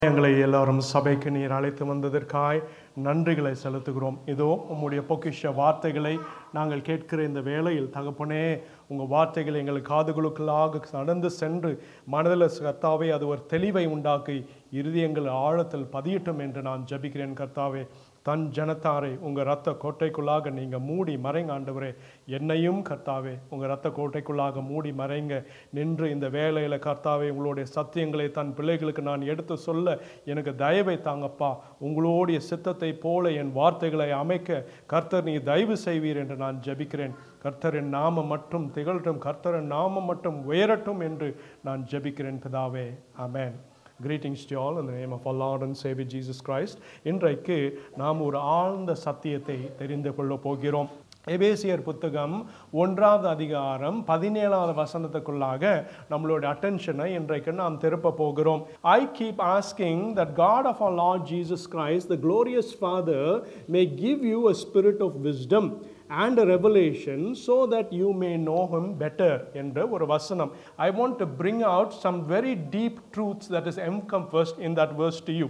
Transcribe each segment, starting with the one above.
எங்களை எல்லாரும் சபைக்கு நீர் அழைத்து வந்ததற்காய் நன்றிகளை செலுத்துகிறோம். இதோ உம்முடைய பொக்கிஷ வார்த்தைகளை நாங்கள் கேட்கிற இந்த வேளையில் தகப்பனே, உங்கள் வார்த்தைகள் எங்கள் காதுகளுக்குள்ளாக நடந்து சென்று மனதில் கர்த்தாவே அது ஒரு தெளிவை உண்டாக்கி இருதயங்கள் ஆழத்தில் பதியட்டும் என்று நான் ஜெபிக்கிறேன். கர்த்தாவே, தன் ஜனத்தாரை உங்கள் இரத்த கோட்டைக்குள்ளாக நீங்கள் மூடி மறைங்க. ஆண்டவரே, என்னையும் கர்த்தாவே உங்கள் இரத்த கோட்டைக்குள்ளாக மூடி மறைங்க. நின்று இந்த வேளையில் கர்த்தாவே உங்களுடைய சத்தியங்களை தன் பிள்ளைகளுக்கு நான் எடுத்து சொல்ல எனக்கு தயவை தாங்கப்பா. உங்களுடைய சித்தத்தை போல என் வார்த்தைகளை அமைக்க கர்த்தர் நீ தயவு செய்வீர் என்று நான் ஜெபிக்கிறேன். கர்த்தரின் நாமம் மட்டும் திகழட்டும், கர்த்தரின் நாமம் மட்டும் உயரட்டும் என்று நான் ஜெபிக்கிறேன் பிதாவே. ஆமென். Greetings to you all in the name of our Lord and Savior Jesus Christ. இன்றைக்கு நாம் ஒரு ஆழ்ந்த சத்தியத்தை தெரிந்து கொள்ள போகிறோம். எபேசியர் புத்தகம் 1வது அதிகாரம் 17வது வசனத்துக்குள்ளாக நம்மளுடைய அட்டென்ஷனை இன்றைக்கு நாம் திருப்ப போகிறோம். I keep asking that God of our Lord Jesus Christ, the glorious Father, may give you a spirit of wisdom and a revelation so that you may know him better என்ற ஒரு வசனம். I want to bring out some very deep truths that is encompassed in that verse to you.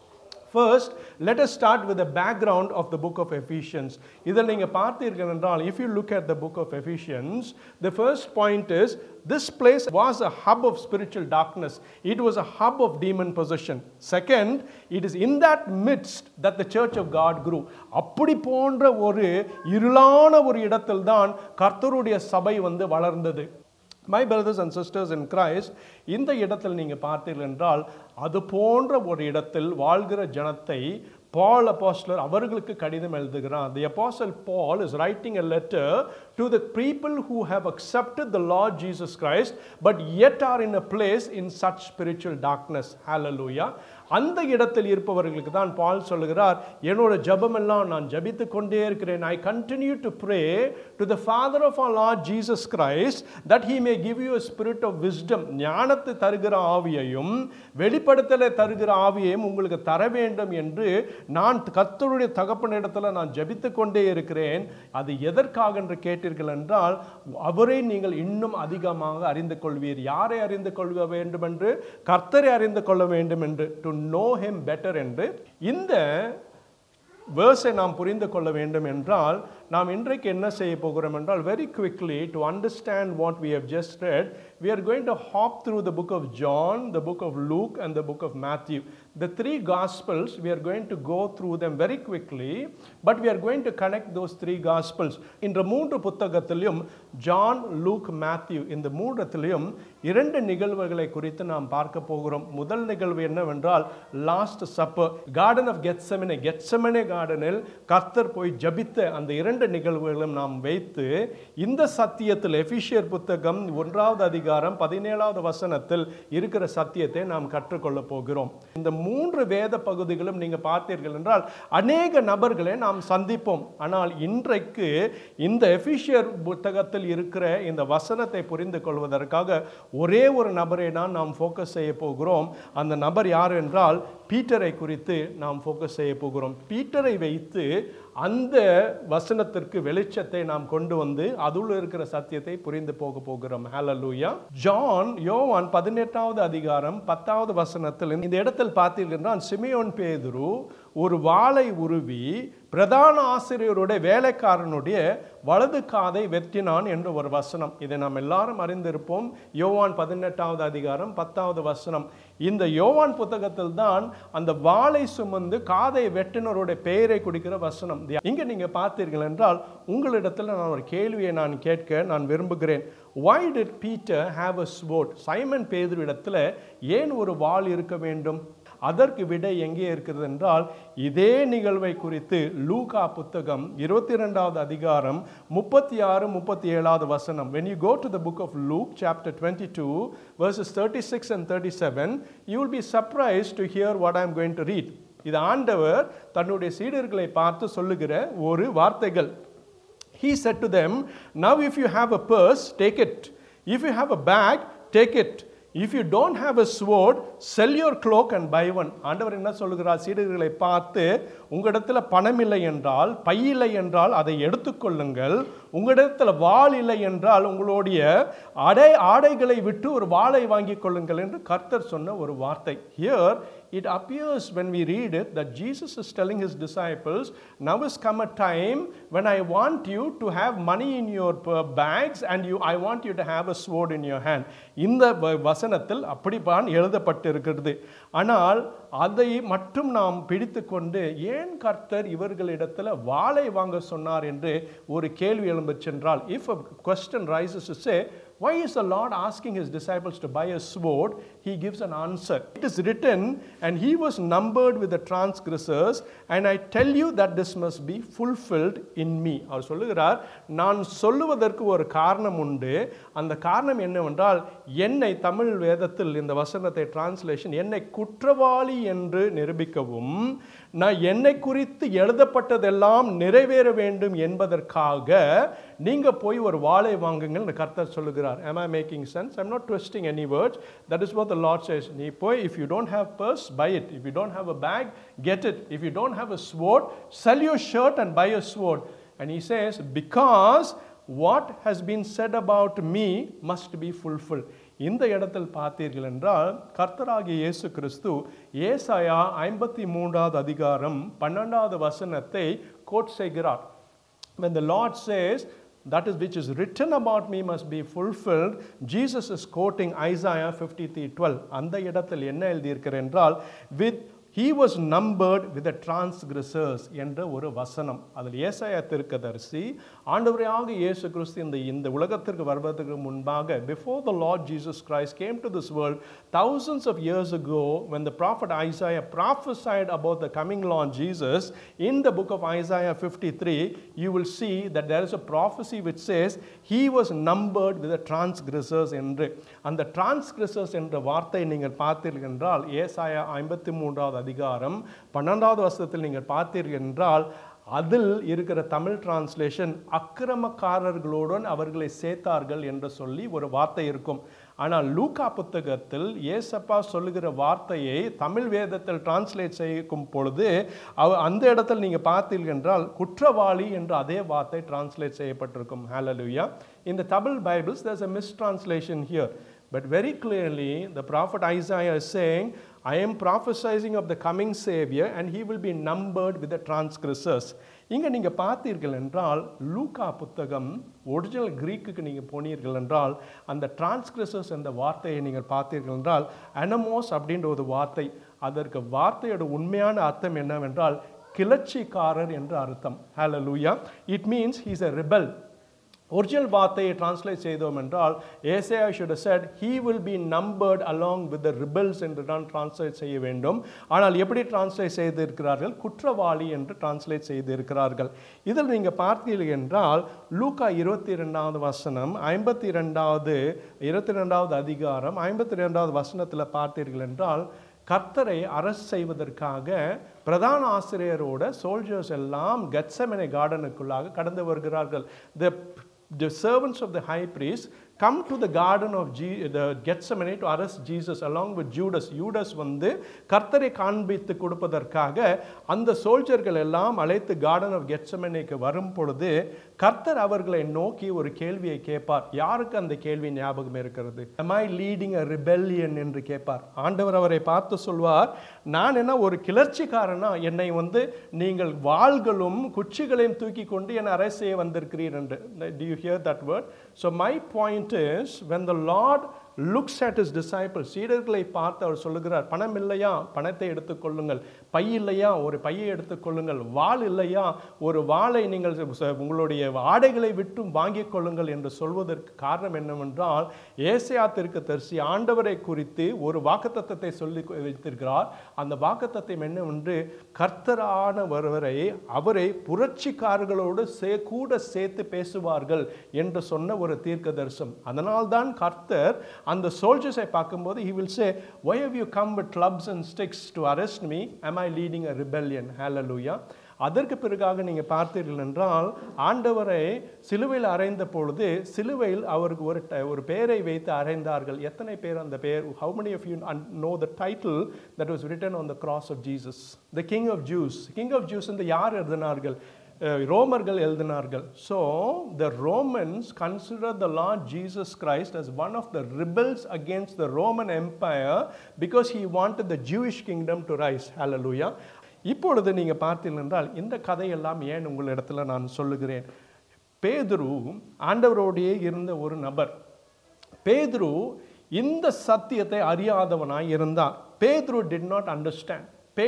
First, let us start with the background of the book of Ephesians. இதில் நீங்கள் பார்த்தீர்கள் என்றால், if you look at the book of Ephesians, the first point is, this place was a hub of spiritual darkness. It was a hub of demon possession. Second, it is in that midst that the church of God grew. அப்படி போன்ற ஒரு இருளான ஒரு இடத்தில் தான் கர்த்தருடைய சபை வளர்ந்தது. My brothers and sisters in Christ, இந்த இடத்தில் நீங்கள் பார்த்தீர்கள் என்றால், அது போன்ற ஒரு இடத்தில் வாழ்கிற ஜனத்தை Paul Apostle அவர்களுக்கு கடிதம் எழுதுகிறார். The Apostle Paul is writing a letter to the people who have accepted the Lord Jesus Christ but yet are in a place in such spiritual darkness. Hallelujah. அந்த இடத்தில் இருப்பவர்களுக்கு தான் பால் சொல்லுகிறார், என்னோட ஜெபமெல்லாம் நான் ஜெபித்துக் கொண்டே இருக்கிறேன். I continue to pray to the Father of our Lord Jesus Christ that he may give you a spirit of wisdom. ஞானத்தை தருகிற ஆவியையும் வெளிப்படுத்தலை தருகிற ஆவியையும் உங்களுக்கு தர வேண்டும் என்று நான் கர்த்தருடைய தகப்பனிடத்தில் நான் ஜெபித்துக் கொண்டே இருக்கிறேன். அது எதற்காக என்று கேட்டீர்கள் என்றால், அவரை நீங்கள் இன்னும் அதிகமாக அறிந்து கொள்வீர். யாரை அறிந்து கொள்ள வேண்டும் என்று? கர்த்தரை அறிந்து கொள்ள வேண்டும் என்று, to know him better என்று. இந்த வேர்ஸை நாம் புரிந்து கொள்ள வேண்டும் என்றால் நாம் இன்றைக்கு என்ன செய்ய போகிறோம் என்றால், very quickly to understand what we have just read, we are going to hop through the book of John, the book of Luke and the book of Matthew. The three gospels, we are going to go through them very quickly, but we are going to connect those three gospels. இந்த மூன்று புத்தகத்திலும் John, look, Matthew, இந்த மூன்றத்திலும் இரண்டு நிகழ்வுகளை குறித்து நாம் பார்க்க போகிறோம். முதல் நிகழ்வு என்னவென்றால், last supper, garden of Gethsemane கார்டனில் கர்த்தர் போய் ஜபித்த அந்த இரண்டு நிகழ்வுகளும் நாம் வைத்து இந்த சத்தியத்தில் எபிசியர் புத்தகம் 1வது அதிகாரம் 17வது வசனத்தில் இருக்கிற சத்தியத்தை நாம் கற்றுக்கொள்ள போகிறோம். இந்த மூன்று வேத பகுதிகளும் நீங்க பார்த்தீர்கள் என்றால் அநேக நபர்களை நாம் சந்திப்போம். ஆனால் இன்றைக்கு இந்த எபிசியர் புத்தகத்தில் இருக்கிற இந்த வசனத்தை புரிந்து கொள்வதற்காக ஒரே ஒரு நபரை தான் நாம் ஃபோக்கஸ் செய்ய போகிறோம். அந்த நபர் யார் என்றால், பீட்டரை குறித்து நாம் ஃபோக்கஸ் செய்ய போகிறோம். பீட்டரை வைத்து அந்த வசனத்திற்கு வெளிச்சத்தை நாம் கொண்டு வந்து அதுல இருக்கிற சத்தியத்தை புரிந்து போகிறோம். ஹல்லேலூயா. யோவான் 18வது அதிகாரம் 10வது வசனத்தில் இந்த இடத்தில் பார்த்தீர்கள், சிமியோன் பேதுரு ஒரு வாளை உருவி பிரதான ஆசிரியருடைய வேலைக்காரனுடைய வலது காதை வெட்டினான் என்று ஒரு வசனம். இதை நாம் எல்லாரும் அறிந்திருப்போம். யோவான் 18வது அதிகாரம் 10வது வசனம். இந்த யோவான் புத்தகத்தில் தான் அந்த வாளை சுமந்து காதை வெட்டினருடைய பெயரை குறிக்கிற வசனம். இங்க நீங்க பார்த்தீர்கள் என்றால், உங்களிடத்தில் நான் ஒரு கேள்வியை நான் கேட்க நான் விரும்புகிறேன். Why did Peter have a sword? Simon பேதுருவிடத்தில் ஏன் ஒரு வாள் இருக்க வேண்டும்? அதற்கு விடை எங்கே இருக்கிறது என்றால், இதே நிகழ்வை குறித்து லூகா புத்தகம் 22வது அதிகாரம் 36-37வது வசனம். When you go to the book of Luke chapter 22 verses 36 and 37, you will be surprised to hear what I am going to read. இது ஆண்டவர் தன்னுடைய சீடர்களை பார்த்து சொல்லுகிற ஒரு வார்த்தைகள். He said to them, now if you have a purse, take it. If you have a bag, take it. If you don't have a sword, sell your cloak and buy one. ஆண்டவர் என்ன சொல்லுகிறார்? சீடர்களை பார்த்து, உங்களிடத்தில் பணம் இல்லை என்றால், by இல்லை என்றால் அதை எடுத்துக்கொள்ளுங்கள். உங்களிடத்தில் வாள் இல்லை என்றால் உங்களுடைய ஆடைகளை விட்டு ஒரு வாளை வாங்கிக் கொள்ளுங்கள் என்று கர்த்தர் சொன்ன ஒரு வார்த்தை. Here it appears when we read it that Jesus is telling his disciples, now has come a time when I want you to have money in your bags and I want you to have a sword in your hand. இந்த வசனத்தில் அப்படிப்பான் எழுதப்பட்டிருக்கிறது. ஆனால் அதை மட்டும் நாம் பிடித்து கொண்டு ஏன் கர்த்தர் இவர்களிடத்தில் வாளை வாங்க சொன்னார் என்று ஒரு கேள்வி எழும்பச் சென்றால், if a question rises to say, why is the Lord asking his disciples to buy a sword? He gives an answer. It is written, and he was numbered with the transgressors, and I tell you that this must be fulfilled in me. அவர் சொல்லுகிறார், நான் சொல்லுவதற்கு ஒரு காரணம் உண்டு. அந்த காரணம் என்னவென்றால், என்னை தமிழ் வேதத்தில் இந்த வசனத்தை டிரான்ஸ்லேஷன், என்னை குற்றவாளி என்று நிரூபிக்கவும், நான் என்னை குறித்து எழுதப்பட்டதெல்லாம் நிறைவேற வேண்டும் என்பதற்காக நீங்க போய் ஒரு வாளை வாங்குங்கள் என்று கர்த்தர் சொல்லுகிறார். Am I making sense? I'm not twisting any words. That is what the Lord says. நீ போய், if you don't have purse, buy it. If you don't have a bag, get it. If you don't have a sword, sell your shirt and buy a sword. And he says, because what has been said about me must be fulfilled. இந்த இடத்தில் பார்த்தீர்கள் என்றால் கர்த்தராகிய இயேசு கிறிஸ்து ஏசாயா 53வது அதிகாரம் 12வது வசனத்தை கோட் செய்கிறார். When the Lord says that is which is written about me must be fulfilled, Jesus is quoting Isaiah 53:12. அந்த இடத்தில் என்ன எழுதியிருக்கிறார் என்றால், with he was numbered with the transgressors என்ற ஒரு வசனம். அதில் ஏசாயா தீர்க்கதரிசி ஆண்டவராக இயேசு கிறிஸ்து இந்த உலகத்திற்கு வருவதற்கு முன்பாக, before the Lord Jesus Christ came to this world thousands of years ago, when the prophet Isaiah prophesied about the coming Lord Jesus, in the book of Isaiah 53 you will see that there is a prophecy which says he was numbered with the transgressors என்று. அந்த transgressors என்ற வார்த்தை நீங்கள் பார்த்தீர்கள் என்றால் ஏசாயா 53வது அதிகாரம் 12வது வசனத்தில் நீங்கள் பார்த்தீர்கள் என்றால் அதில் இருக்கிற தமிழ் டிரான்ஸ்லேஷன் அக்கிரமக்காரர்களுடன் அவர்களை சேர்த்தார்கள் என்று சொல்லி ஒரு வார்த்தை இருக்கும். ஆனால் லூக்கா புத்தகத்தில் ஏசப்பா சொல்லுகிற வார்த்தையை தமிழ் வேதத்தில் டிரான்ஸ்லேட் செய்யும் பொழுது அந்த இடத்தில் நீங்கள் பார்த்தீர்கள் என்றால் குற்றவாளி என்ற அதே வார்த்தை டிரான்ஸ்லேட் செய்யப்பட்டிருக்கும். ஹalleluya. In the Tamil Bibles there's a mistranslation here, but very clearly the prophet Isaiah is saying, I am prophesying of the coming Savior and he will be numbered with the transgressors. இங்கே நீங்கள் பார்த்தீர்கள் என்றால் லூக்கா புத்தகம் original கிரீக்குக்கு நீங்கள் போனீர்கள் என்றால் அந்த டிரான்ஸ்கிரஸர்ஸ் என்ற வார்த்தையை நீங்கள் பார்த்தீர்கள் என்றால் அனமோஸ் அப்படின்ற ஒரு வார்த்தை, அதற்கு வார்த்தையோட உண்மையான அர்த்தம் என்னவென்றால் கிளர்ச்சிக்காரர் என்ற அர்த்தம். ஹalleluya. It means he's a rebel. Original வார்த்தையை டிரான்ஸ்லேட் செய்தோம் என்றால் ஏசாயா should have said he will be numbered along with the rebels என்று தான் டிரான்ஸ்லேட் செய்ய வேண்டும். ஆனால் எப்படி டிரான்ஸ்லேட் செய்திருக்கிறார்கள்? குற்றவாளி என்று டிரான்ஸ்லேட் செய்திருக்கிறார்கள். இதில் நீங்கள் பார்த்தீர்கள் என்றால் லூக்கா 22வது வசனம் 22வது அதிகாரம் 52வது வசனத்தில் பார்த்தீர்கள் என்றால் கர்த்தரை அரஸ்ட் செய்வதற்காக பிரதான ஆசிரியரோட சோல்ஜர்ஸ் எல்லாம் கெத்செமனே கார்டனுக்குள்ளாக கடந்து வருகிறார்கள். The servants of the high priest come to the garden of the Gethsemane to arrest Jesus along with Judas. Judas வந்து கர்த்தரை காண்பித்து கொடுப்பதற்காக அந்த சோல்ஜர்கள் எல்லாம் அழைத்து கார்டன் ஆஃப் கெத்செமனேக்கு வரும் பொழுது கர்த்தர் அவர்களை நோக்கி ஒரு கேள்வியை கேட்பார். யாருக்கு அந்த கேள்வி ஞாபகம் இருக்கிறது? Am I leading a rebellion என்று கேட்பார். ஆண்டவர் அவரை பார்த்து சொல்வார், நான் என்ன ஒரு கிளர்ச்சிக்காரனா? என்னை வந்து நீங்கள் வாள்களும் குச்சிகளையும் தூக்கி கொண்டு என்னை அரெஸ்ட் செய்ய வந்திருக்கிறீர் என்று. Do you hear that word? So my point is, when the Lord looks at his disciples, சீடர்களை பார்த்து அவர் சொல்லுகிறார், பணம் இல்லையா? பணத்தை எடுத்துக்கொள்ளுங்கள். பை இல்லையா? ஒரு பையை எடுத்துக்கொள்ளுங்கள். வாள் இல்லையா? ஒரு வாளை நீங்கள் உங்களுடைய ஆடைகளை விட்டும் வாங்கிக் கொள்ளுங்கள் என்று சொல்வதற்கு காரணம் என்னவென்றால் ஏசாயா தீர்க்கதரிசி ஆண்டவரை குறித்து ஒரு வாக்குத்தத்தத்தை சொல்லி வைத்திருக்கிறார். அந்த வாக்குத்தத்தம் என்னவென்று கர்த்தரான ஒருவரை அவரை புரட்சிக்காரர்களோடு கூட சேர்த்து பேசுவார்கள் என்று சொன்ன ஒரு தீர்க்க தரிசனம். அதனால்தான் கர்த்தர் அந்த சோல்ஜர்ஸை பார்க்கும்போது he will say, why have you come with clubs and sticks to arrest me? Am I leading a rebellion? Hallelujah. அதற்கு பிறகாக நீங்கள் பார்த்தீர்கள் என்றால் ஆண்டவரை சிலுவையில் அறைந்த பொழுது சிலுவையில் அவருக்கு ஒரு பெயரை வைத்து அறைந்தார்கள். எத்தனை பேர் அந்த பெயர்? How many of you know the title that was written on the cross of Jesus? The King of Jews. King of Jews என்று யார் எழுதினார்கள்? ரோமர்கள் எழுதினார்கள். So the Romans consider the Lord Jesus Christ as one of the rebels against the Roman Empire because he wanted the Jewish kingdom to rise. Hallelujah. இப்பொழுது நீங்கள் பார்த்தீர்கள் என்றால் இந்த கதையெல்லாம் ஏன் உங்களிடத்தில் நான் சொல்லுகிறேன். பேதுரு ஆண்டவரோடையே இருந்த ஒரு நபர். பேதுரு இந்த சத்தியத்தை அறியாதவனாய் இருந்தார். பேதுரு did not understand.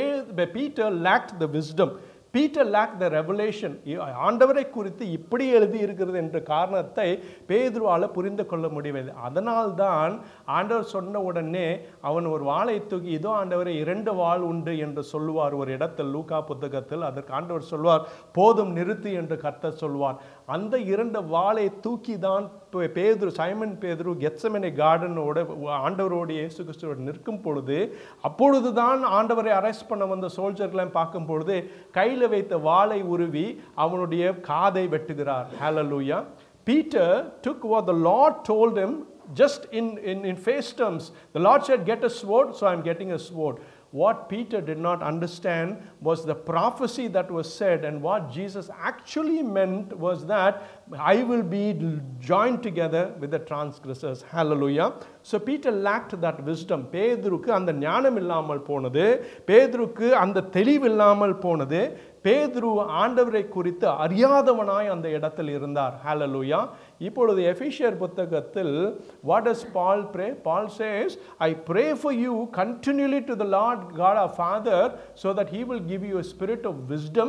Peter lacked the wisdom. Peter lacked the revelation. ஆண்டவரை குறித்து இப்படி எழுதி இருக்கிறது என்ற காரணத்தை பேதுருவால் புரிந்து கொள்ள முடியவில்லை. அதனால்தான் ஆண்டவர் சொன்ன உடனே அவன் ஒரு வாளை தூக்கி, இதோ ஆண்டவரை 2 வாள் உண்டு என்று சொல்லுவார் ஒரு இடத்தில், லூக்கா புத்தகத்தில். அதற்கு ஆண்டவர் சொல்வார், போதும் நிறுத்து என்று கர்த்தர் சொல்வார். அந்த 2 வாளை தூக்கி தான் பேதுரு, சைமன் பேதுரு கெத்செமனே கார்டனோட ஆண்டவரோடு இயேசு கிறிஸ்துவோடு நிற்கும் பொழுது, அப்பொழுது தான் ஆண்டவரை அரெஸ்ட் பண்ண வந்த சோல்ஜர்களை பார்க்கும் பொழுது கையில் வைத்த வாளை உருவி அவனுடைய காதை வெட்டுகிறார். Hallelujah. Peter took what the Lord told him just in face terms. The Lord said, get a sword, so I'm getting a sword. What Peter did not understand was the prophecy that was said, and what Jesus actually meant was that I will be joined together with the transgressors. Hallelujah. So Peter lacked that wisdom. பேதுருக்கு அந்த ஞானம் இல்லாமல் போனது, பேதுருக்கு அந்த தெளிவு இல்லாமல் போனது. பேதுரு ஆண்டவரை குறித்து அறியாதவனாய் அந்த இடத்தில் இருந்தார். Hallelujah. இப்பொழுது எபேசியர் புத்தகத்தில் what does Paul pray? Paul says, I pray for you continually to the Lord God our Father so that he will give you a spirit of wisdom,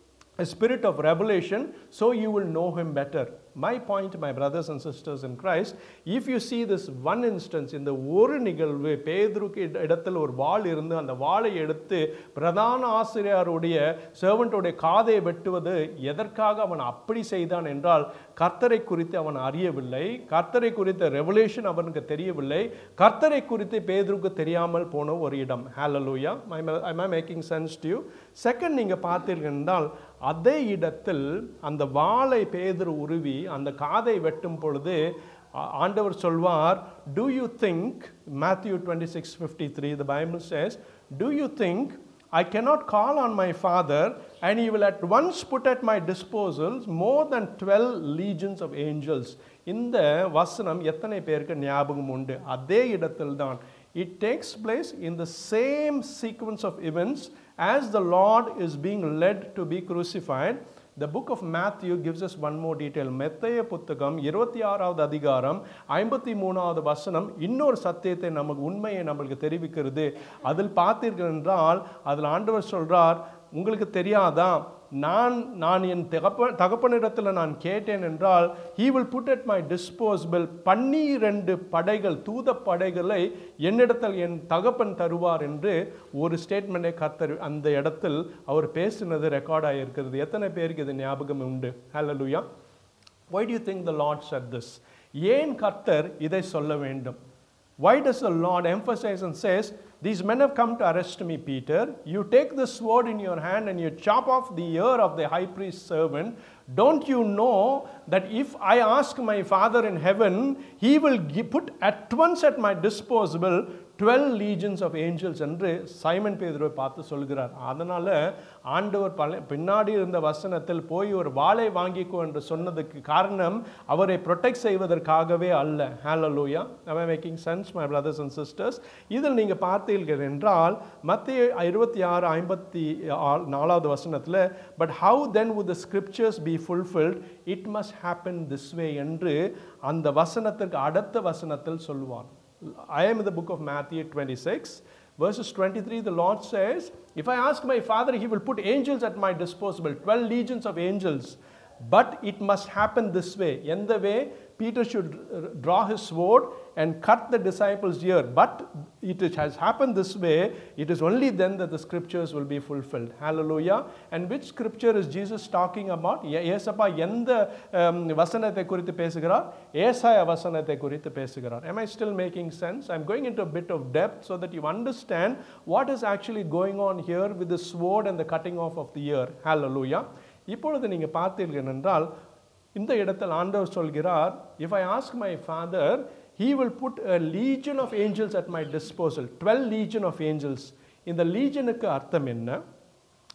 a spirit of revelation, so you will know him better. My point, my brothers and sisters in Christ, if you see this one instance, இந்த ஒரு நிகழ்வு, பேதுருக்கு இடத்தில் ஒரு வாள் இருந்து அந்த வாளை எடுத்து பிரதான ஆசிரியருடைய சர்வன்ட்டுடைய காதை வெட்டுவது எதற்காக அவன் அப்படி செய்தான் என்றால், கர்த்தரை குறித்து அவன் அறியவில்லை, கர்த்தரை குறித்த ரெவலேஷன் அவனுக்கு தெரியவில்லை, கர்த்தரை குறித்து பேதுருக்கு தெரியாமல் போன ஒரு இடம். Hallelujah. Am I making sense to you? Second, நீங்க பார்த்தீர்கள் என்றால் அதே இடத்தில் அந்த வாளை பேதுரு உருவி அந்த காதை வெட்டும் பொழுது ஆண்டவர் சொல்வார், do you think, Matthew 26:53, the Bible says, do you think I cannot call on my Father and he will at once put at my disposal more than 12 legions of angels. இந்த வசனம் எத்தனை பேருக்கு ஞாபகம் உண்டு? அதே இடத்தில் தான். It takes place in the same sequence of events as the Lord is being led to be crucified. The book of Matthew gives us one more detail. மத்தேய புத்தகம் 26வது அதிகாரம் 53வது வசனம் இன்னொரு சத்தியத்தை நமக்கு, உண்மையை நம்மளுக்கு தெரிவிக்கிறது. அதில் பார்த்தீர்கள் என்றால் அதில் ஆண்டவர் சொல்றார், உங்களுக்கு தெரியாதா, நான் என் தகப்பனிடத்தில் நான் கேட்டேன் என்றால் he will put at my disposal 12 படைகள், தூத படைகளை என்னிடத்தில் என் தகப்பன் தருவார் என்று ஒரு ஸ்டேட்மெண்டை கர்த்தர் அந்த இடத்தில் அவர் பேசினது ரெக்கார்ட் ஆகியிருக்கிறது. எத்தனை பேருக்கு இது ஞாபகம் உண்டு? Hallelujah. Why do you think the Lord said this? ஏன் கர்த்தர் இதை சொல்ல வேண்டும்? Why does the Lord emphasize and says, these men have come to arrest me, Peter. You take the sword in your hand and you chop off the ear of the high priest's servant. Don't you know that if I ask my Father in heaven, he will put at once at my disposal 12 legions of angels என்று Simon பேதுருவை பார்த்து சொல்கிறார். அதனால ஆண்டவர் பின்னாடி இருந்த வசனத்தில் போய் ஒரு வாளை வாங்கிக்கோ என்று சொன்னதுக்கு காரணம் அவரை ப்ரொடெக்ட் செய்வதற்காகவே அல்ல. Hallelujah. Am I making sense, my brothers and sisters? இதில் நீங்க பார்த்தீர்கள் என்றால் மத்தேயு 26:54வது வசனத்தில், but how then would the scriptures be fulfilled? It must happen this way என்று அந்த வசனத்திற்கு அடுத்த வசனத்தில் சொல்லுவார். I am in the book of Matthew 26, verses 23. The Lord says, if I ask my Father, he will put angels at my disposal, 12 legions of angels. But it must happen this way. In the way, Peter should draw his sword and cut the disciples' ear. But it has happened this way. It is only then that the scriptures will be fulfilled. Hallelujah. And which scripture is Jesus talking about? ஏசப்பா எந்த வசனத்தை குறித்து பேசுகிறார்? ஏசாயா வசனத்தை குறித்து பேசுகிறார். Am I still making sense? I'm going into a bit of depth so that you understand what is actually going on here with the sword and the cutting off of the ear. Hallelujah. இப்பொழுது நீங்க பார்த்தீர்கள் என்றால் இந்த இடத்தில் ஆண்டவர் சொல்கிறார், if I ask my Father, he will put a legion of angels at my disposal. 12 legion of angels. இந்த லீஜனுக்கு அர்த்தம் என்ன?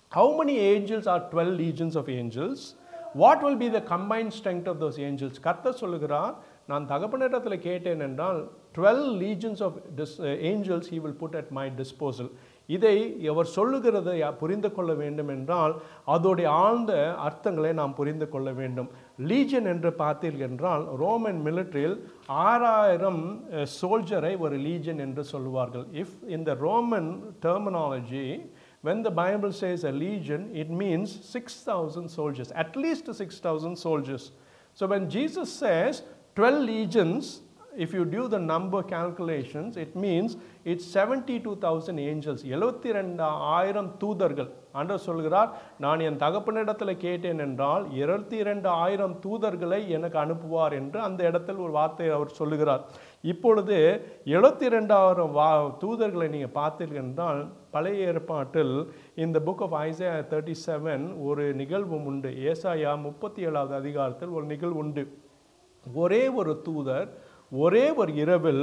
How many angels are 12 legions of angels? What will be the combined strength of those angels? கர்த்தர் சொல்லுகிறார், நான் தகப்பனிடத்தில் கேட்டேன் என்றால் 12 legions of angels he will put at my disposal. இதை அவர் சொல்லுகிறதை புரிந்து கொள்ள வேண்டும் என்றால் அதோடைய ஆழ்ந்த அர்த்தங்களை நாம் புரிந்து கொள்ள வேண்டும். லீஜன் என்று பார்த்தீர்கள் என்றால் ரோமன் மிலிட்ரியில் 6000 சோல்ஜரை ஒரு லீஜன் என்று சொல்லுவார்கள். If in the Roman terminology, when the Bible says a legion, it means 6,000 soldiers, at least 6,000 soldiers. So when Jesus says 12 legions, if you do the number calculations, it means it's 72,000 angels. 72,000 தூதர்கள். ஆண்டவர் சொல்கிறார், நான் என் தகப்பனிடத்தில் கேட்டேன் என்றால் 72,000 தூதர்களை எனக்கு அனுப்புவார் என்று அந்த இடத்தில் ஒரு வார்த்தையை அவர் சொல்லுகிறார். இப்பொழுது 72,000 தூதர்களை நீங்கள் பார்த்தீர்கள் என்றால் பழைய ஏற்பாட்டில் இந்த புக் ஆஃப் ஐசையா 37 ஒரு நிகழ்வு உண்டு. ஏசாயா 37வது அதிகாரத்தில் ஒரு நிகழ்வு உண்டு. ஒரே ஒரு தூதர் ஒரே ஒரு இரவில்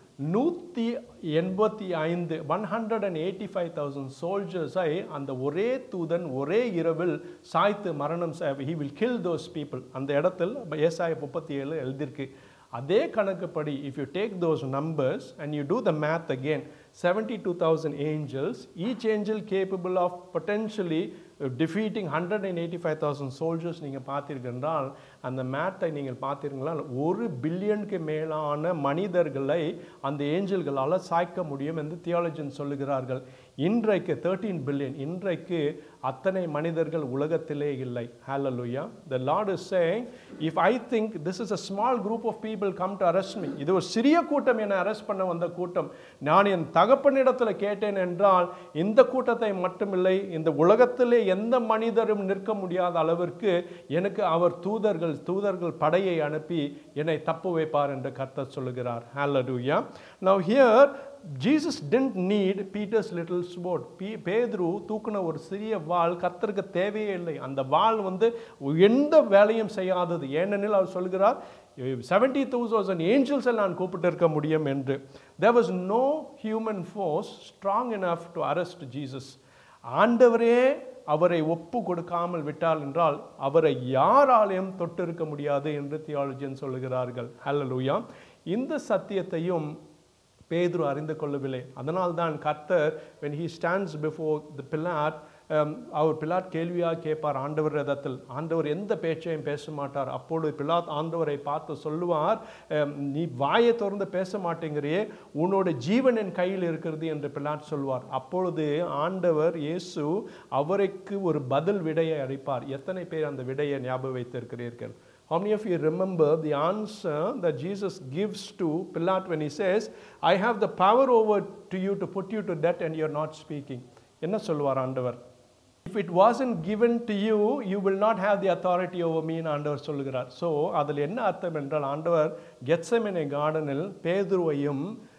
185,000 சோல்ஜர்ஸை அந்த ஒரே தூதன் ஒரே இரவில் சாய்த்து மரணம் he will kill those people. அந்த இடத்தில் ஏசாயா 37 எழுதியிருக்கு. அதே கணக்குப்படி if you take those numbers and you do the math again, 72,000 angels, each angel capable of potentially defeating 185,000 soldiers. நீங்கள் பார்த்தீர்கள் என்றால் அந்த மேத்தை நீங்கள் பார்த்தீர்களால் 1 பில்லியனுக்கு மேலான மனிதர்களை அந்த ஏஞ்சல்களால் சாய்க்க முடியும் என்று தியாலஜியன் சொல்லுகிறார்கள். இன்றைக்கு 13 பில்லியன், இன்றைக்கு அத்தனை மனிதர்கள் உலகத்திலே இல்லை. Hallelujah. The Lord is saying, if I think this is a small group of people come to arrest me, இது ஒரு சிறிய கூட்டம் என்னை அரெஸ்ட் பண்ண வந்த கூட்டம், நான் என் தகப்பனிடத்தில் கேட்டேன் என்றால் இந்த கூட்டத்தை மட்டுமில்லை, இந்த உலகத்திலே எந்த மனிதரும் நிற்க முடியாத அளவிற்கு எனக்கு அவர் தூதர்கள் படையை அனுப்பி என்னை தப்பு வைப்பார் என்று கர்த்தர் சொல்லுகிறார். Hallelujah. Now here Jesus didn't need Peter's little sword. பேதுரு தூக்குன ஒரு சிறிய வாள் கர்த்தருக்கு தேவையே இல்லை. அந்த வாள் எந்த வேலையும் செய்யாதது. ஏனெனில் அவர் சொல்கிறார் 70,000 angels நான் கூப்பிட்டு இருக்க முடியும் என்று. There was no human force strong enough to arrest Jesus. ஆண்டவரே அவரை ஒப்பு கொடுக்காமல் விட்டால் என்றால் அவரை யாராலையும் தொட்டிருக்க முடியாது என்று தியாலஜியன் சொல்லுகிறார்கள். ஹல்லேலூயா. இந்த சத்தியத்தையும் பேதுரு அறிந்து கொள்ளவில்லை. அதனால்தான் கர்த்தர் when he stands before the Pilate, அவர் பிலாத் கேள்வியாக கேட்பார் ஆண்டவர் இடத்தில். ஆண்டவர் எந்த பேச்சையும் பேச மாட்டார். அப்பொழுது பிலாத் ஆண்டவரை பார்த்து சொல்லுவார், நீ வாயை திறந்து பேச மாட்டேங்கிறியே, உன்னோட ஜீவன் என் கையில் இருக்கிறது என்று பிலாத் சொல்வார். அப்பொழுது ஆண்டவர் இயேசு அவருக்கு ஒரு பதில் விடையை அளிப்பார். எத்தனை பேர் அந்த விடையை ஞாபகம் வைத்திருக்கிறீர்கள்? How many of you remember the answer that Jesus gives to Pilate when he says, I have the power over to you to put you to death and you are not speaking? என்ன சொல்வார் ஆண்டவர்? If it wasn't given to you, you will not have the authority over me ன்னு ஆண்டவர் சொல்லுகிறார். So அதில் என்ன அர்த்தம் என்றால் ஆண்டவர் கெத்செமனே கார்டனில் பேதுருவையும்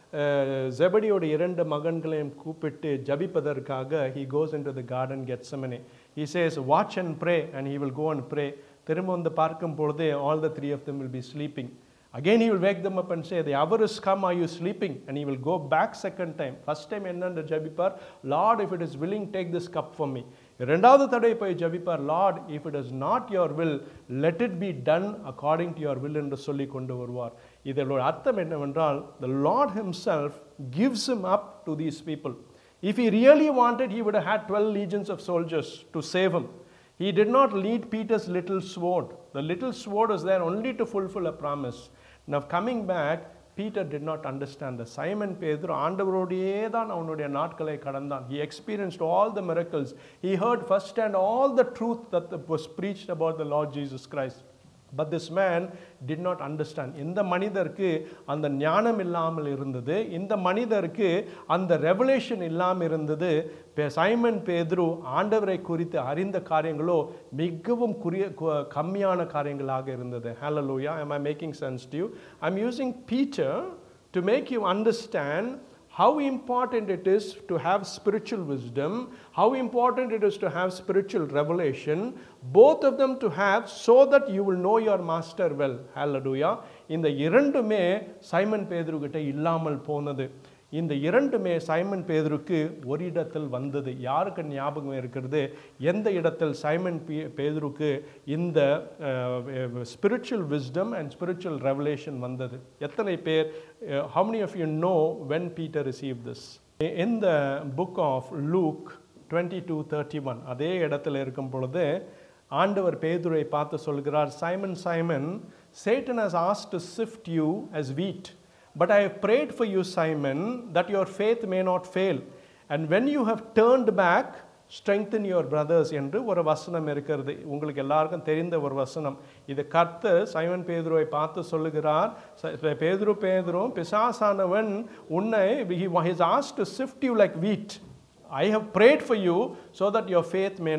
ஜெபடியோட 2 மகன்களையும் கூப்பிட்டு ஜபிப்பதற்காக he goes into the garden Gethsemane. He says, watch and pray, and he will go and pray. திரும்ப பார்க்கும் பொழுது all the 3 of them will be sleeping. Again he will wake them up and say, the hour is come, are you sleeping? And he will go back second time. First time என்னென்று ஜபிப்பார், Lord, if it is willing, take this cup from me. இரண்டாவது தடவை போய் ஜபிப்பார், Lord, if it is not your will, let it be done according to your will என்று சொல்லி கொண்டு வருவார். இதோட அர்த்தம் என்னவென்றால், the Lord himself gives him up to these people. If he really wanted, he would have had 12 legions of soldiers to save him. He did not need Peter's little sword. The little sword was there only to fulfill a promise. Now coming back, Peter did not understand. The Simon Pedro ஆண்டவரோடையே தான் அவனுடைய நாட்களை கடந்தான். He experienced all the miracles. He heard firsthand all the truth that was preached about the Lord Jesus Christ. But this man did not understand. இந்த மனிதருக்கு அந்த ஞானம் இல்லாமல் இருந்தது. இந்த மனிதருக்கு அந்த ரெவலேஷன் இல்லாமல் இருந்தது. சைமன் பேதுரு ஆண்டவரை குறித்து அறிந்த காரியங்களோ மிகவும் கம்மியான காரியங்களாக இருந்தது. Hallelujah. Am I making sense to you? I'm using Peter to make you understand how important it is to have spiritual wisdom, how important it is to have spiritual revelation, both of them to have, so that you will know your master well. Hallelujah. இந்த இரண்டுமே Simon பேதுரு கிட்ட இல்லாமல் போனது. இந்த இரண்டுமே Simon பேதுருக்கு ஒரு இடத்தில் வந்தது. யாருக்கு ஞாபகம் இருக்கிறது எந்த இடத்தில் சைமன் பேதுருக்கு இந்த spiritual wisdom and spiritual revelation வந்தது? எத்தனை பேர், how many of you know when Peter received this? In the book of Luke 22:31 அதே இடத்துல இருக்கும் பொழுது ஆண்டவர் பேதுரை பார்த்து சொல்கிறார், Simon Simon, Satan has asked to sift you as wheat, but I have prayed for you, Simon, that your faith may not fail, and when you have turned back, strengthen your brothers என்று ஒரு வசனம் இருக்கிறது. உங்களுக்கு எல்லாருக்கும் தெரிந்த ஒரு வசனம். இது கர்த்தர் சைமன் பேதுருவை பார்த்து சொல்லுகிறார், பேதுரு பிசாசானவன் உன்னை he has asked to sift you like wheat. I have prayed for you so that your faith may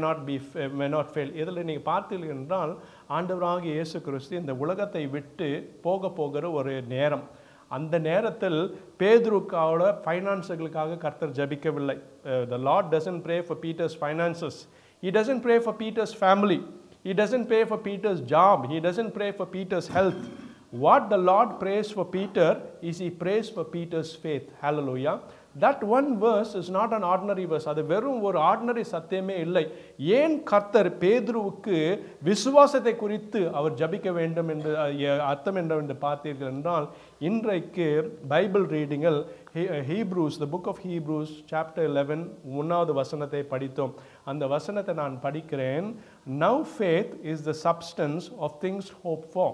not fail. இதில் நீங்கள் பார்த்தீர்கள் என்றால் ஆண்டவராகிய இயேசு கிறிஸ்து இந்த உலகத்தை விட்டு போகிற ஒரு நேரம். அந்த நேரத்தில் பேதுருக்காவோட ஃபைனான்ஸுகளுக்காக கர்த்தர் ஜபிக்கவில்லை. The Lord doesn't pray for Peter's finances. He doesn't pray for Peter's family. He doesn't pray for Peter's job. He doesn't pray for Peter's health. What the Lord prays for Peter is he prays for Peter's faith. Hallelujah. That one verse is not an ordinary verse. அது வெறும் ஒரு ordinary சத்தியமே இல்லை. ஏன் கர்த்தர் பேதுருவுக்கு விசுவாசத்தை குறித்து அவர் ஜபிக்க வேண்டும் என்று அர்த்தம் என்று பார்த்தீர்கள் என்றால், இன்றைக்கு பைபிள் ரீடிங்கில் Hebrews, the book of Hebrews chapter 11 1வது வசனத்தை படித்தோம். அந்த வசனத்தை நான் படிக்கிறேன். Now faith is the substance of things hoped for,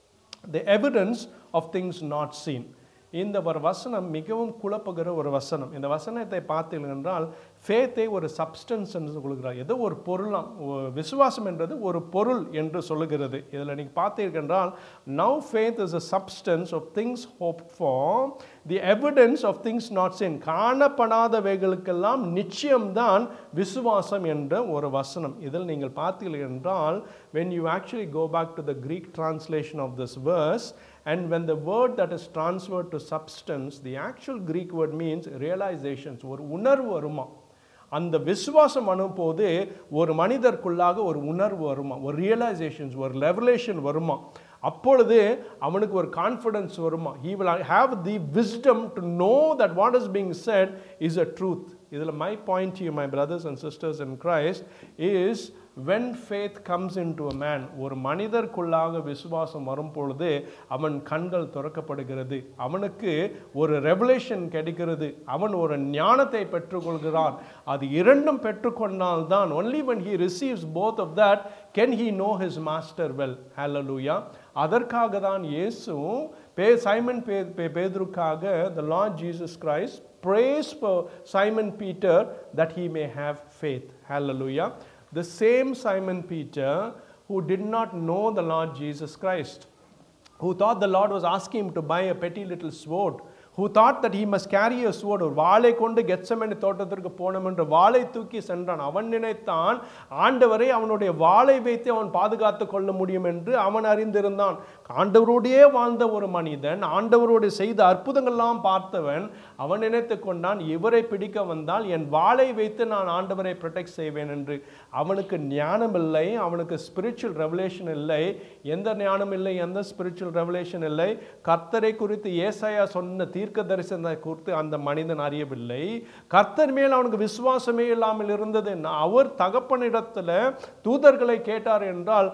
the evidence of things not seen. இந்த ஒரு வசனம் மிகவும் குழப்புகிற ஒரு வசனம். இந்த வசனத்தை பார்த்தீர்கள் என்றால் ஃபேத்தை ஒரு சப்ஸ்டன்ஸ் என்று சொல்கிறார். ஏதோ ஒரு பொருளாம், விசுவாசம் என்றது ஒரு பொருள் என்று சொல்லுகிறது. இதில் நீங்கள் பார்த்தீர்கள் என்றால் now faith is a substance of things hoped for, the evidence of things not seen. காணப்படாதவைகளுக்கெல்லாம் நிச்சயம்தான் விசுவாசம் என்ற ஒரு வசனம். இதில் நீங்கள் பார்த்தீர்கள் என்றால் when you actually go back to the Greek translation of this verse, and when the word that is transferred to substance, the actual Greek word means realizations. ஒரு உணர்வு வருமா, அந்த விசுவாசம் அனுப்பும்போது ஒரு மனிதருக்குள்ளாக ஒரு உணர்வு வருமா, ஒரு ரியலைசேஷன்ஸ், ஒரு ரெவலேஷன் வருமா, அப்பொழுது அவனுக்கு ஒரு கான்ஃபிடன்ஸ் வருமா. he will have the wisdom to know that what is being said is a truth. இதில் my point to you, my brothers and sisters in Christ, is when faith comes into a man, ஒரு மனிதருக்குள்ளாக விசுவாசம் வரும் பொழுது அவன் கண்கள் திறக்கப்படுகிறது, அவனுக்கு ஒரு ரெவலேஷன் கிடைக்கிறது, அவன் ஒரு ஞானத்தை பெற்றுக்கொள்கிறான். அது இரண்டும் பெற்றுக்கொண்டால்தான், only when he receives both of that can he know his master well. Hallelujah. அதற்காக தான் இயேசு சைமன் பேதுருக்காக the Lord Jesus Christ prays for Simon Peter that he may have faith. Hallelujah. The same Simon Peter who did not know the Lord Jesus Christ, who thought the Lord was asking him to buy a petty little sword, who thought that he must carry a sword, ஒரு வாளை கொண்டு Gethsemane தோட்டத்திற்கு போனோம் என்று வாளை தூக்கி சென்றான். அவன் நினைத்தான் ஆண்டவரை அவனுடைய வாளை வைத்து அவன் பாதுகாத்து கொள்ள முடியும் என்று அவன் அறிந்திருந்தான். ஆண்டவரோடையே வாழ்ந்த ஒரு மனிதன், ஆண்டவரோடு செய்த அற்புதங்கள்லாம் பார்த்தவன், அவன் நினைத்து கொண்டான் இவரை பிடிக்க வந்தால் என் வாளை வைத்து நான் ஆண்டவரை ப்ரொடெக்ட் செய்வேன் என்று. அவனுக்கு ஞானம் இல்லை, அவனுக்கு ஸ்பிரிச்சுவல் ரெவலேஷன் இல்லை. எந்த ஞானம் இல்லை, எந்த ஸ்பிரிச்சுவல் ரெவலேஷன் இல்லை. கர்த்தரை குறித்து ஏசாயா சொன்ன தீர்க்க தரிசனத்தை குறித்து அந்த மனிதன் அறியவில்லை. கர்த்தர் மேல் அவனுக்கு விசுவாசமே இல்லாமல் இருந்தது. அவர் தகப்பனிடத்தில் தூதர்களை கேட்டார் என்றால்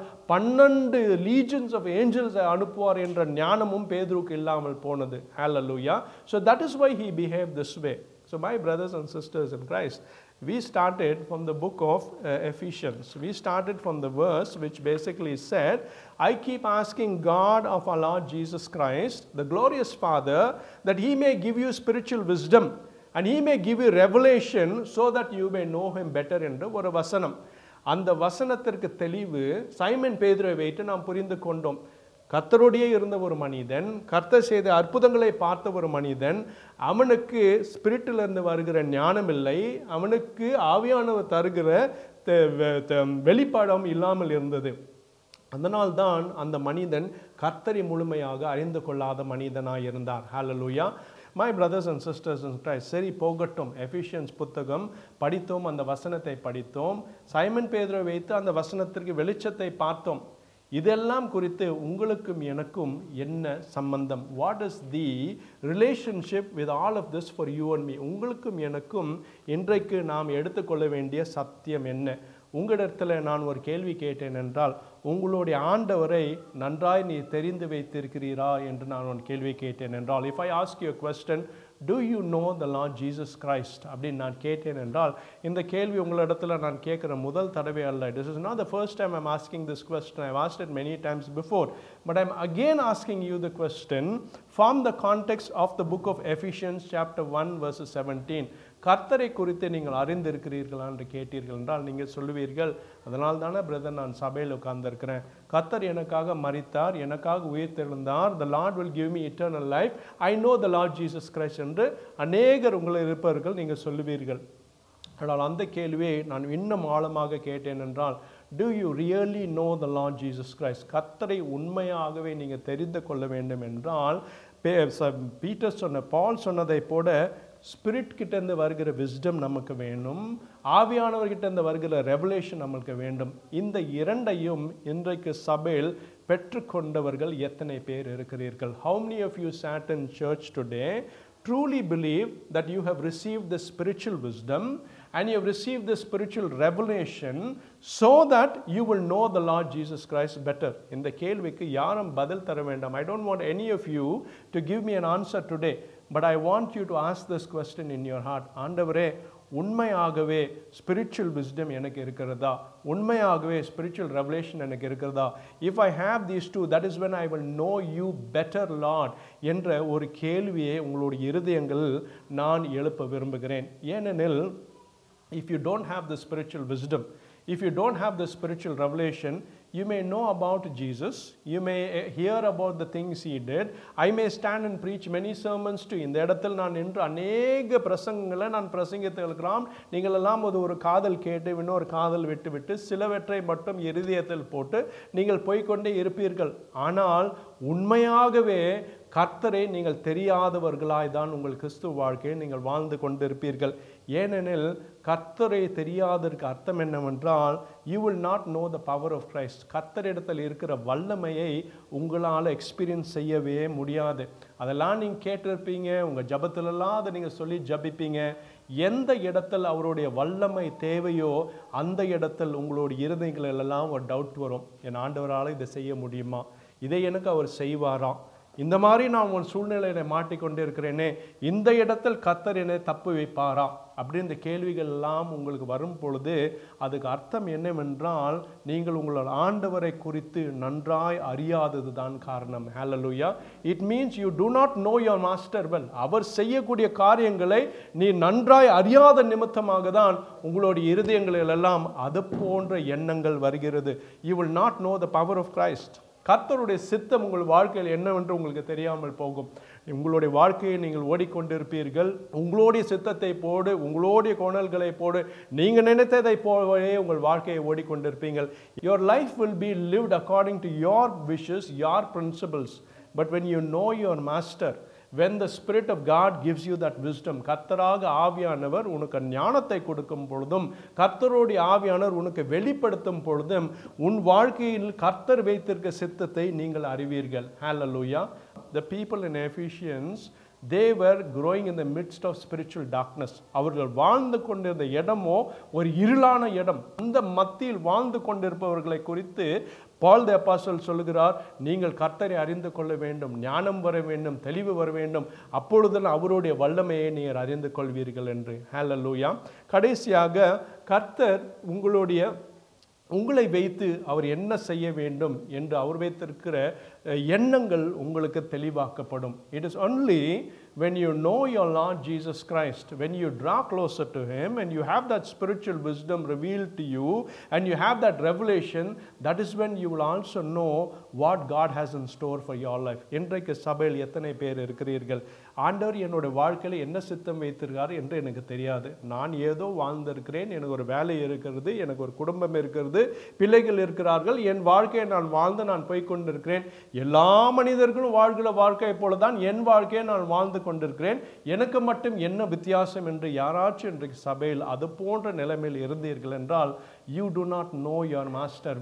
12 legions of angels அனுப்புவார் என்ற ஞானமும் பேதுருக்கு இல்லாமல் போனது. Hallelujah. So that is why he behaved this way. So my brothers and sisters in Christ, we started from the book of Ephesians. We started from the verse which basically said, I keep asking God of our Lord Jesus Christ, the glorious Father, that he may give you spiritual wisdom and he may give you revelation so that you may know him better என்ற ஒரு வசனம். அந்த வசனத்திற்கு தெளிவு Simon பேதுருவை வைத்து நாம் புரிந்து கொண்டோம். கர்த்தரோடையே இருந்த ஒரு மனிதன், கர்த்தர் செய்த அற்புதங்களை பார்த்த ஒரு மனிதன், அவனுக்கு ஸ்பிரிட்டிலிருந்து வருகிற ஞானம் இல்லை, அவனுக்கு ஆவியானவர் தருகிற வெளிப்பாடம் இல்லாமல் இருந்தது. அதனால்தான் அந்த மனிதன் கர்த்தரை முழுமையாக அறிந்து கொள்ளாத மனிதனாக இருந்தார். ஹல்லேலூயா. My brothers and sisters in Christ, சரி போகட்டும், எஃபிஷியன்ஸ் புத்தகம் படித்தோம், அந்த வசனத்தை படித்தோம், சைமன் பேதுருவை வைத்து அந்த வசனத்திற்கு வெளிச்சத்தை பார்த்தோம். இதெல்லாம் குறித்து உங்களுக்கும் எனக்கும் என்ன சம்பந்தம்? What is the relationship with all of this for you and me? உங்களுக்கும் எனக்கும் இன்றைக்கு நாம் எடுத்துக்கொள்ள வேண்டிய சத்தியம் என்ன? உங்களிடத்தில் நான் ஒரு கேள்வி கேட்டேன் என்றால், உங்களுடைய ஆண்டவரை நன்றாய் நீ தெரிந்து வைத்திருக்கிறீரா என்று நான் ஒரு கேள்வி கேட்டேன் என்றால், if I ask you a question, do you know the Lord Jesus Christ அப்படின்னு நான் கேட்டேன் என்றால், இந்த கேள்வி உங்களிடத்தில் நான் கேட்குற முதல் தடவை அல்ல. This is not the first time I'm asking this question. I've asked it many times before, but I'm again asking you the question from the context of the book of Ephesians chapter 1 verses 17. கர்த்தரை குறித்து நீங்கள் அறிந்திருக்கிறீர்களா என்று கேட்டீர்கள் என்றால், நீங்கள் சொல்லுவீர்கள், அதனால் தானே brother நான் சபையில் உட்கார்ந்திருக்கிறேன். கர்த்தர் எனக்காக மரித்தார், எனக்காக உயிர்த்தெழுந்தார். The Lord will give me eternal life. I know the Lord Jesus Christ என்று அநேகர் உங்களை இருப்பவர்கள் நீங்கள் சொல்லுவீர்கள். ஆனால் அந்த கேள்வியை நான் இன்னும் ஆழமாக கேட்டேன் என்றால், do you really know the Lord Jesus Christ? கர்த்தரை உண்மையாகவே நீங்கள் தெரிந்து கொள்ள வேண்டும் என்றால், பீட்டர் சொன்ன, பால் சொன்னதை போல ஸ்பிரிட் கிட்டேருந்து வருகிற விஸ்டம் நமக்கு வேணும், ஆவியானவர்கிட்ட வருகிற ரெவலேஷன் நமக்கு வேண்டும். இந்த இரண்டையும் இன்றைக்கு சபையில் பெற்றுக்கொண்டவர்கள் எத்தனை பேர் இருக்கிறீர்கள்? How many of you sat in church today truly believe that you have received the spiritual wisdom and you have received the spiritual revelation so that you will know the Lord Jesus Christ better? இந்த கேள்விக்கு யாரும் பதில் தர வேண்டாம். I don't want any of you to give me an answer today, but I want you to ask this question in your heart. ஆண்டவரே, உண்மையாகவே spiritual wisdom எனக்கு இருக்கிறதா? உண்மையாகவே ஸ்பிரிச்சுவல் ரெவலேஷன் எனக்கு இருக்கிறதா? If I have these two, that is when I will know you better Lord என்ற ஒரு கேள்வியை உங்களுடைய இருதயங்களில் நான் எழுப்ப விரும்புகிறேன். ஏனெனில், if you don't have the spiritual wisdom, if you don't have the spiritual revelation, you may know about Jesus, you may hear about the things he did. I may stand and preach many sermons to you. இந்த இடத்தில் நான் நின்று அநேக பிரசங்கங்களை நான் பிரசங்கித்து இருக்கிறோம். நீங்கள் எல்லாம் ஒரு காதல் கேட்டு இன்னொரு காதல் விட்டு சிலவற்றை மட்டும் இருதயத்தில் போட்டு நீங்கள் போய்கொண்டே இருப்பீர்கள். ஆனால் உண்மையாகவே கர்த்தரை நீங்கள் தெரியாதவர்களாய் தான் உங்கள் கிறிஸ்துவ வாழ்க்கையை நீங்கள் வாழ்ந்து கொண்டிருப்பீர்கள். ஏனெனில் கர்த்தரை தெரியாததற்கு அர்த்தம் என்னவென்றால், you will not know the power of Christ. கர்த்தரிடத்தில் இருக்கிற வல்லமையை உங்களால் எக்ஸ்பீரியன்ஸ் செய்யவே முடியாது. அதெல்லாம் நீங்கள் கேட்டிருப்பீங்க, உங்கள் ஜபத்திலெல்லாம் அதை நீங்கள் சொல்லி ஜபிப்பீங்க. எந்த இடத்தில் அவருடைய வல்லமை தேவையோ அந்த இடத்தில் உங்களுடைய இருதயங்களெல்லாம் ஒரு டவுட் வரும். என் ஆண்டவரால் இதை செய்ய முடியுமா? இதை எனக்கு அவர் செய்வாராம்? இந்த மாதிரி நான் ஒரு சூழ்நிலையை மாட்டிக்கொண்டே இருக்கிறேனே, இந்த இடத்தில் கர்த்தர் என்னை தப்பு வைப்பாரா அப்படின்ற கேள்விகள் எல்லாம் உங்களுக்கு வரும் பொழுது அதுக்கு அர்த்தம் என்னவென்றால், நீங்கள் உங்களோட ஆண்டவரை குறித்து நன்றாய் அறியாதது தான் காரணம். Hallelujah. It means you do not know your master well. அவர் செய்யக்கூடிய காரியங்களை நீ நன்றாய் அறியாத நிமித்தமாக தான் உங்களுடைய இருதயங்களில் எல்லாம் அது போன்ற எண்ணங்கள் வருகிறது. You will not know the power of Christ. கர்த்தருடைய சித்தம் உங்கள் வாழ்க்கையில் என்னவென்று உங்களுக்கு தெரியாமல் போகும். உங்களுடைய வாழ்க்கையை நீங்கள் ஓடிக்கொண்டிருப்பீர்கள். உங்களுடைய சித்தத்தை போடு, உங்களுடைய கோணல்களை போடு, நீங்கள் நினைத்ததை போலவே உங்கள் வாழ்க்கையை ஓடிக்கொண்டிருப்பீங்கள். Your life will be lived according to your wishes, your principles. But when you know your master, when the Spirit of God gives you that wisdom, கர்த்தராக ஆவியானவர் உனக்கு ஞானத்தை கொடுக்கும் பொழுதும், கர்த்தருடைய ஆவியானவர் உனக்கு வெளிப்படுத்தும் பொழுதும் உன் வாழ்க்கையில் கர்த்தர் வைத்திருக்க சித்தத்தை நீங்கள் அறிவீர்கள். Hallelujah. The people in Ephesians, they were growing in the midst of spiritual darkness. அவர்கள் வாழ்ந்து கொண்டிருந்த இடமோ ஒரு இருளான இடம். அந்த மத்தியில் வாழ்ந்து கொண்டிருப்பவர்களை குறித்து பால் தி அப்போஸ்தலன் சொல்லுகிறார், நீங்கள் கர்த்தரை அறிந்து கொள்ள வேண்டும், ஞானம் வர வேண்டும், தெளிவு வர வேண்டும், அப்பொழுதுதான் அவருடைய வல்லமையை நீங்கள் அறிந்து கொள்வீர்கள் என்று. ஹல்லேலூயா. கடைசியாக கர்த்தர் உங்களை வைத்து அவர் என்ன செய்ய வேண்டும் என்று அவர் வைத்திருக்கிற எண்ணங்கள் உங்களுக்கு தெளிவாக்கப்படும். It is only when you know your Lord Jesus Christ, when you draw closer to him and you have that spiritual wisdom revealed to you and you have that revelation, that is when you will also know what God has in store for your life. இன்றைக்கு சபையில் எத்தனை பேர் இருக்கிறீர்கள், ஆண்டவர் என்னோட வாழ்க்கையில் என்ன சித்தம் வைத்திருக்கார் என்று எனக்கு தெரியாது, நான் ஏதோ வாழ்ந்திருக்கிறேன், எனக்கு ஒரு வேலை இருக்கிறது, எனக்கு ஒரு குடும்பம் இருக்கிறது, பிள்ளைகள் இருக்கிறார்கள், என் வாழ்க்கையை நான் வாழ்ந்து நான் போய்கொண்டிருக்கிறேன், எல்லா மனிதர்களும் வாழ்கிற வாழ்க்கையை போலதான் என் வாழ்க்கையை நான் வாழ்ந்து கொண்டிருக்கிறேன், எனக்கு மட்டும் என்ன வித்தியாசம் என்று யாராச்சும் இன்றைக்கு சபையில் அது போன்ற நிலைமையில் இருந்தீர்கள் என்றால், you do not know your master well.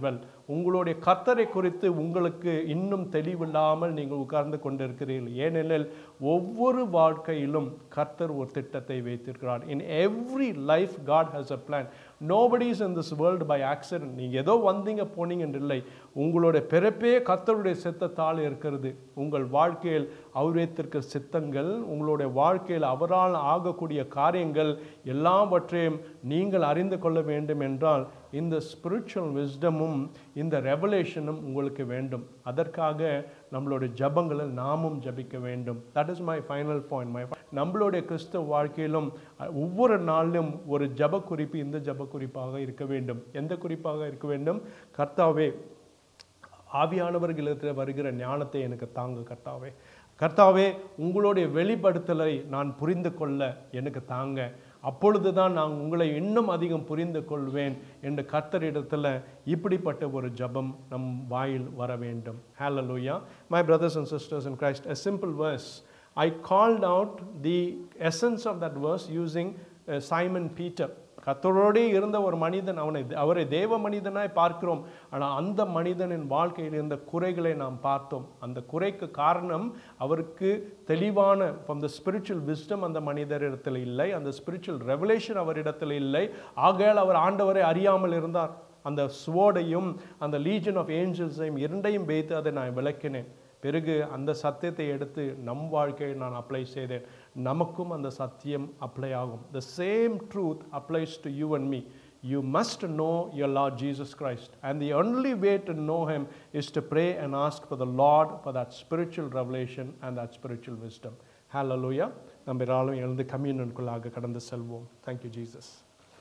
உங்களுடைய கர்த்தரை குறித்து உங்களுக்கு இன்னும் தெளிவில்லாமல் நீங்கள் உட்கார்ந்து கொண்டிருக்கிறீர்கள். ஏனெனில் ஒவ்வொரு வாழ்க்கையிலும் கர்த்தர் ஒரு திட்டத்தை வைத்திருக்கிறார். In every life God has a plan. Nobody is in this world by accident. நீங்கள் ஏதோ வந்தீங்க போனீங்கன்னு இல்லை. உங்களுடைய பிறப்பே கர்த்தருடைய சித்தத்தால் இருக்கிறது. உங்கள் வாழ்க்கையில் அவர் வைத்திருக்கிற சித்தங்கள், உங்களுடைய வாழ்க்கையில் அவரால் ஆகக்கூடிய காரியங்கள் எல்லாவற்றையும் நீங்கள் அறிந்து கொள்ள வேண்டும் என்றால் இந்த ஸ்பிரிச்சுவல் விஸ்டமும் இந்த ரெவலேஷனும் உங்களுக்கு வேண்டும். அதற்காக நம்மளுடைய ஜபங்களில் நாமும் ஜபிக்க வேண்டும். That is my final point. நம்மளுடைய கிறிஸ்தவ வாழ்க்கையிலும் ஒவ்வொரு நாளிலும் ஒரு ஜப குறிப்பு இந்த ஜப குறிப்பாக இருக்க வேண்டும். எந்த குறிப்பாக இருக்க வேண்டும்? கர்த்தாவே, ஆவியானவர்களிடத்தில் வருகிற ஞானத்தை எனக்கு தாங்க கர்த்தாவே. கர்த்தாவே, உங்களுடைய வெளிப்படுத்தலை நான் புரிந்து கொள்ள எனக்கு தாங்க. அப்பொழுது தான் நான் உங்களை இன்னும் அதிகம் புரிந்து கொள்வேன் என்று கர்த்தரிடத்தில் இப்படிப்பட்ட ஒரு ஜபம் நம் வாயில் வர வேண்டும். Hallelujah. My brothers and sisters in Christ, a simple verse. I called out the essence of that verse using Simon Peter. கர்த்தரோடே இருந்த ஒரு மனிதன், அவரை தேவ மனிதனாய் பார்க்கிறோம். ஆனால் அந்த மனிதனின் வாழ்க்கையில் இருந்த குறைகளை நாம் பார்த்தோம். அந்த குறைக்கு காரணம் அவருக்கு தெளிவான from the spiritual wisdom அந்த மனிதரிடத்தில் இல்லை, அந்த spiritual revelation அவரிடத்தில் இல்லை. ஆகையால் அவர் ஆண்டவரை அறியாமல் இருந்தார். அந்த ஸ்வோர்டையும் அந்த லீஜன் ஆஃப் ஏஞ்சல்ஸையும் இரண்டையும் வைத்து அதை நான் விளக்கினேன். பிறகு அந்த சத்தியத்தை எடுத்து நம் வாழ்க்கையை நான் அப்ளை செய்தேன். நமக்கும் அந்த சத்தியம் அப்ளை ஆகும். The same truth applies to you and me. You must know your Lord Jesus Christ, and the only way to know him is to pray and ask for the Lord for that spiritual revelation and that spiritual wisdom. Hallelujah. நம்ம எல்லாரும் எழுந்து கம்யூனியனுக்குள்ளாக கடந்து செல்வோம். Thank you Jesus.